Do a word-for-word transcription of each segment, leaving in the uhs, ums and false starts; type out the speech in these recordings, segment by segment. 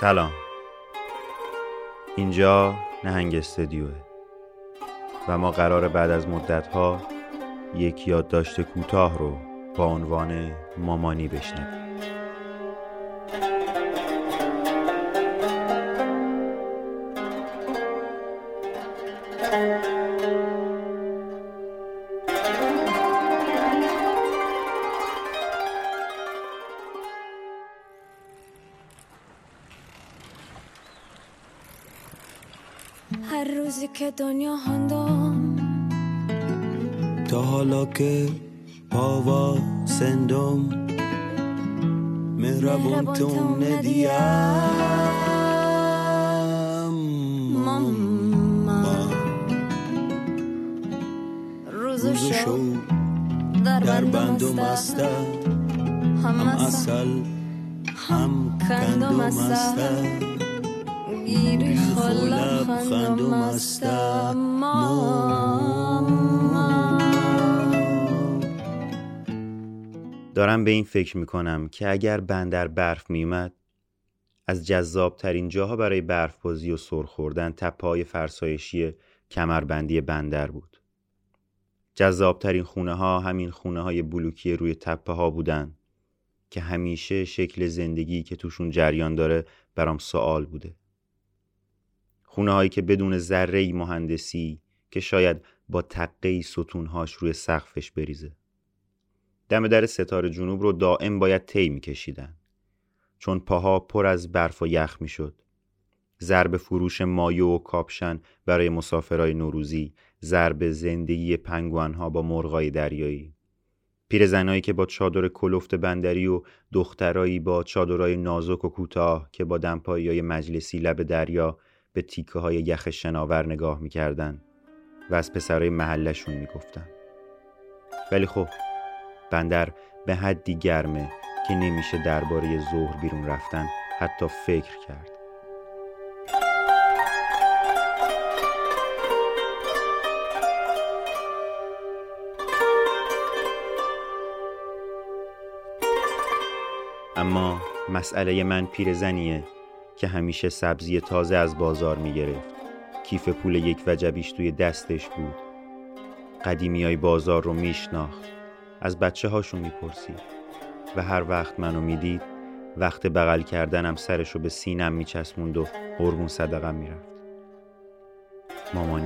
سلام، اینجا نهنگ استدیوه و ما قراره بعد از مدت‌ها یک یادداشت کوتاه رو با عنوان مامانی بشنویم. هر روزی که دنیا هندم تا حالا که پاوا سندم مهربون تو ندیم ماما روز روز شو شو در در بندم بندم است است هم هم اصل اصل هم کندم است گیری خلب خلب خندم خندم است است دارم به این فکر میکنم که اگر بندر برف میومد، از جذاب ترین جاها برای برف بازی و سر خوردن تپه های فرسایشی کمربندی بندر بود. جذاب ترین خونه ها همین خونه های بلوکی روی تپه ها بودن که همیشه شکل زندگی که توشون جریان داره برام سوال بوده. خونه هایی که بدون ذره‌ای مهندسی که شاید با تقه‌ای ستونهاش روی سقفش بریزه. دم در ستاره جنوب رو دائم باید طی می‌کشیدن، چون پاها پر از برف و یخ می‌شد. ضرب فروش مایو و کاپشن برای مسافرای نوروزی، ضرب زندگی پنگوئن‌ها با مرغای دریایی، پیرزنایی که با چادر کلفت بندری و دخترایی با چادرای نازک و کوتاه که با دمپایی‌های مجلسی لب دریا به تیکه‌های یخ شناور نگاه می‌کردن و از پسرای محلشون می‌گفتن. ولی خب بندر به حدی گرمه که نمیشه درباره ظهر بیرون رفتن حتی فکر کرد. اما مسئله من پیرزنیه که همیشه سبزی تازه از بازار میگرفت. کیف پول یک وجبیش توی دستش بود. قدیمیای بازار رو میشناخت. از بچه هاشون میپرسید و هر وقت منو میدید وقت بغل کردنم سرشو به سینم میچسبوند و قربون صدقم میرفت. مامانی.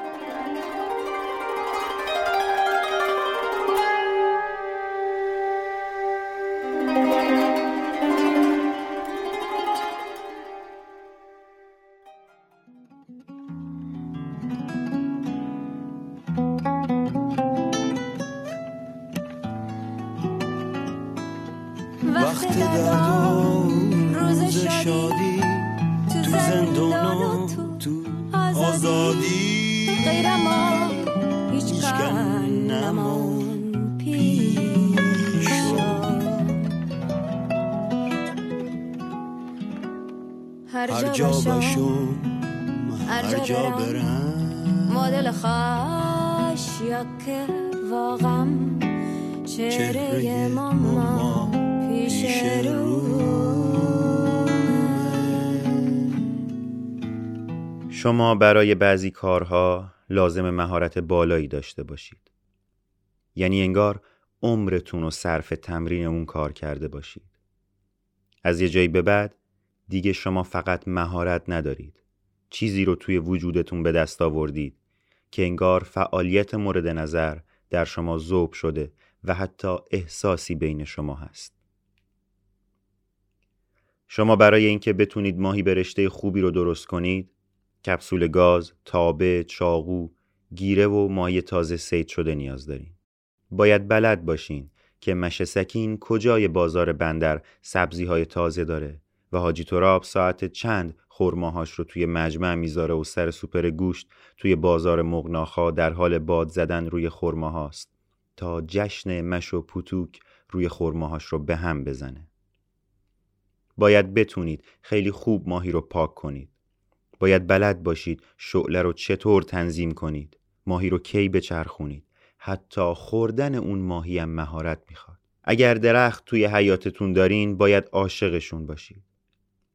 وقت درد و روز شادی تو زندان و تو آزادی غیر ما هیچ هیچ کن کن نمان پیش هر هر جا جا باشم باشم هر هر جا جا برم برم مدل خاش یا که واقعا چهره چهره ماما ماما پیش پیش رو شما برای بعضی کارها لازم مهارت بالایی داشته باشید. یعنی انگار عمرتون رو صرف تمرین اون کار کرده باشید. از یه جایی به بعد دیگه شما فقط مهارت ندارید. چیزی رو توی وجودتون به دست آوردید که انگار فعالیت مورد نظر در شما ذوب شده و حتی احساسی بین شما هست. شما برای اینکه بتونید ماهی به رشته خوبی رو درست کنید، کپسول گاز، تابه، چاقو، گیره و ماهی تازه صید شده نیاز دارین. باید بلد باشین که مشه سکین کجای بازار بندر سبزی های تازه داره و حاجی تراب ساعت چند خرماهاش رو توی مجمع میذاره و سر سوپر گوشت توی بازار مغناخا در حال باد زدن روی خرماهاست تا جشن مش و پوتوک روی خرماهاش رو به هم بزنه. باید بتونید خیلی خوب ماهی رو پاک کنید. باید بلد باشید شعله رو چطور تنظیم کنید، ماهی رو کی بچرخونید. حتی خوردن اون ماهی هم مهارت میخواد. اگر درخت توی حیاتتون دارین باید عاشقشون باشید.